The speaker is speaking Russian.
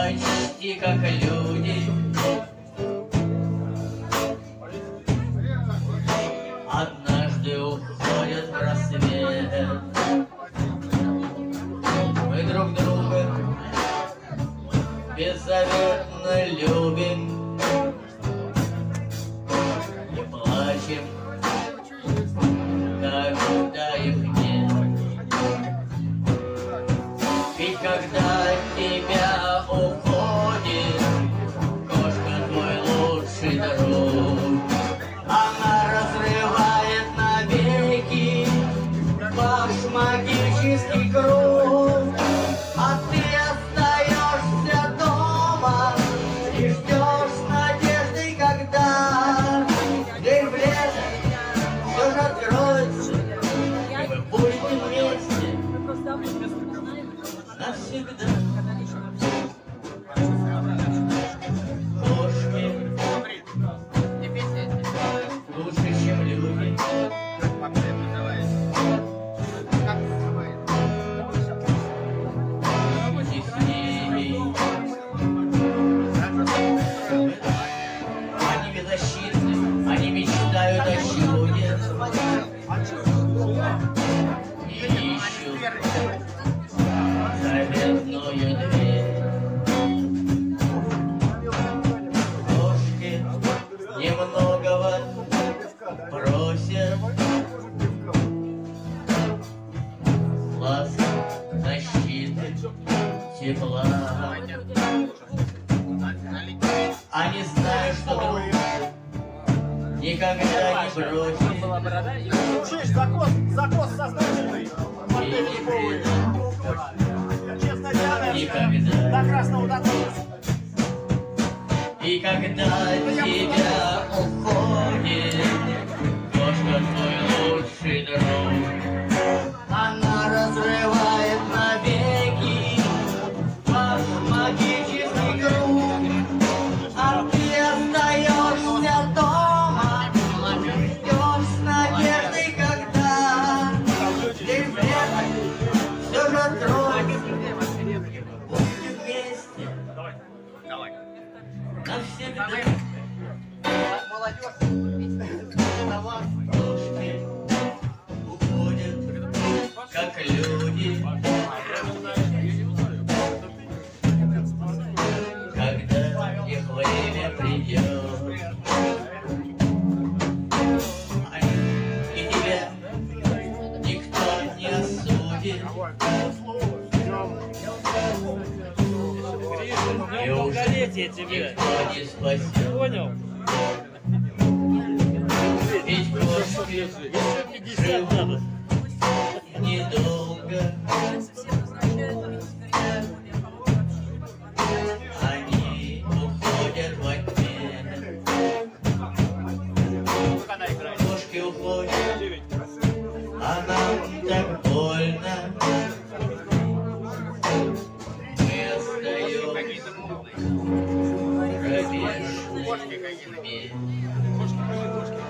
почти как люди. Однажды уходят в рассвет. Мы друг друга беззаветно любим и плачем, когда их нет. Ведь когда от тебя уходит кошка, твой лучший друг, она разрывает навеки ваш магический круг, а ты остаешься дома и ждешь с надеждой, когда дверь в лес все же откроется, и мы будем вместе навсегда. Кошки лучше, чем люди. Они беззащитны, они мечтают о чуде и ищут заветную дверь. Кошки немногого просят: ласк, защиты, тепла. Они знают, что друг никогда не бросит. Честь, закос сознательный. И не предаст. Честно, Диана, Никогда. до красного дотронулся. И когда от тебя уходит кошка, твой лучший друг, она разрывает навеки ваш магический круг, а ты остаешься дома, ждешь с надеждой, когда дверь в лес все же откроется, будем вместе навсегда. Кошки уходят, как люди. Когда их время придет, и тебя никто не осудит. И уж никто не спасет. Понял? Ведь кошки живут недолго. Они уходят во тьме. Кошки уходят, а нам так больно. Мы остаемся пробежными.